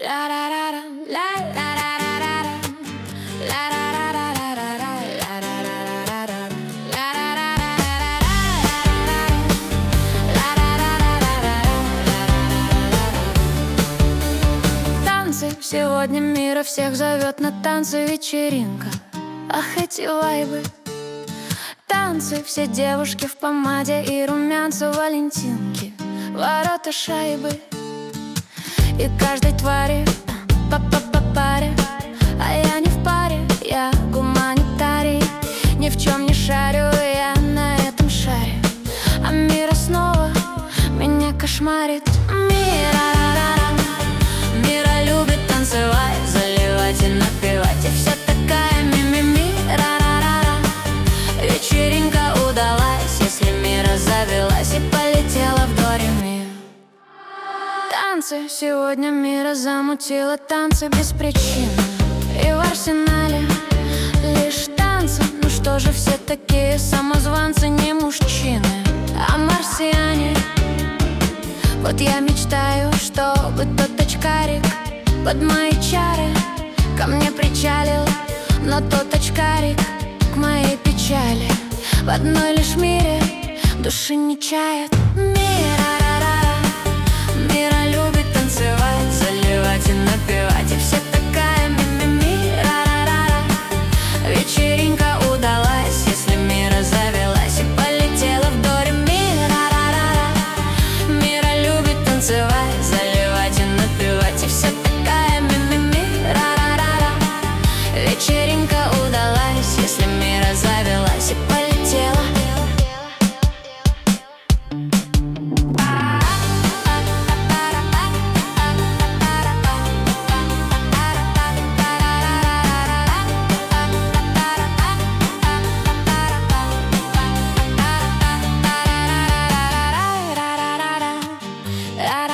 Сегодня мира всех зовет на танцы вечеринка. Ах, эти вайбы. Танцы, все девушки в помаде и румянцы валентинки, ворота шайбы. И каждой твари по паре, а я не в паре, я гуманитарий. Ни в чем не шарю я на этом шаре, а мир снова меня кошмарит. Мира любит танцевать, заливать и напевать, и вся такая ми-ми-ми, ра-ра-ра-ра. Вечеринка удалась, если мира завелась и полетела в до-ре-ми. Танцы, сегодня мира замутила танцы без причины, и в арсенале лишь танцы. Ну что же все такие самозванцы, не мужчины, а марсиане? Вот я мечтаю, чтобы тот очкарик под мои чары ко мне причалил, но тот очкарик к моей печали в одной лишь мире души не чает. Мира любит танцевать, заливать и напевать, и вся такая ми-ми-ми, ра-ра-ра-ра. Вечеринка удалась, если мира завелась и полетела в до-ре-ми, ра-ра-ра-ра. Мира любит танцевать, заливать и напевать, и вся такая ми-ми-ми, ра-ра-ра-ра. Вечеринка удалась, если мира завелась и полетела. La